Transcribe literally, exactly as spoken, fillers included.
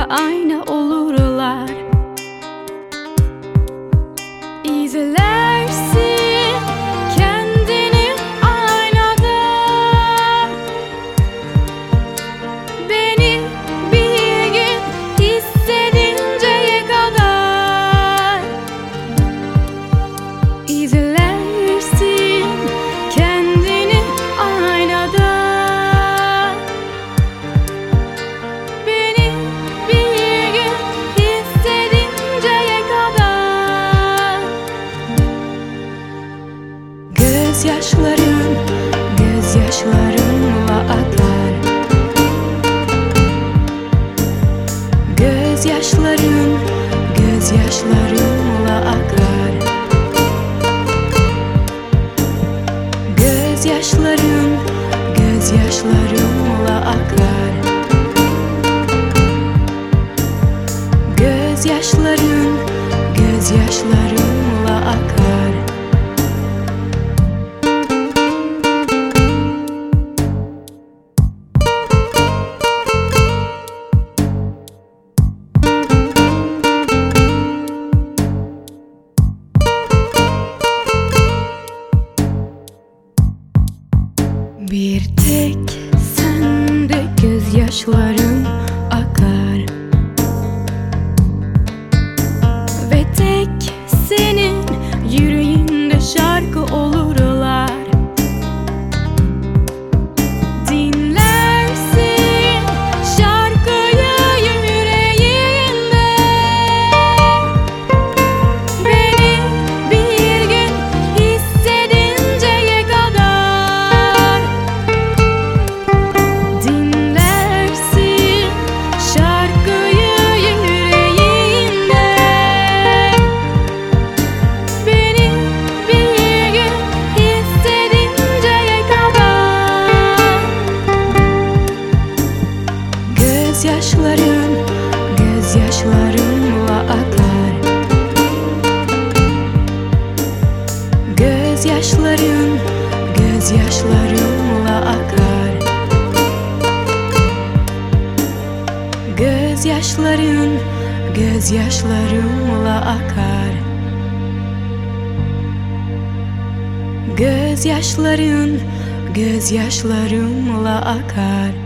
ayna olurlar. İzlersin kendini aynada, beni bir gün hissedinceye kadar. İzlersin kendini aynada, beni bir gün hissedinceye kadar. Gözyaşların gözyaşlarımla akar. Gözyaşların gözyaşlarımla akar. Gözyaşların gözyaşlarımla akar. Gözyaşların gözyaşlarımla akar. Bir tek sende gözyaşlarım akar ve tek senin yüreğinde şarkı olurlar. Dinlersin şarkıyı yüreğinde, beni bir gün hissedinceye kadar. Dinlersin şarkıyı yüreğinde, beni bir gün hissedinceye kadar. Gözyaşların gözyaşlarımla akar. Gözyaşların gözyaşlarımla akar. Gözyaşların gözyaşlarımla akar. Gözyaşların gözyaşlarımla akar.